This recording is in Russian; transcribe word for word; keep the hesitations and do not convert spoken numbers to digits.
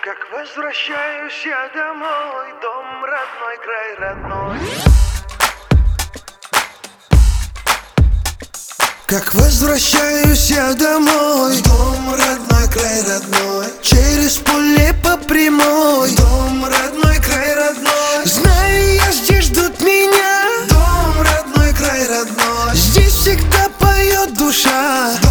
Как возвращаюсь я домой, дом родной, край родной. Как возвращаюсь я домой, дом родной, край родной. Через поле по прямой, дом родной, край родной. Знаю я, здесь ждут меня, дом родной, край родной. Здесь всегда поет душа,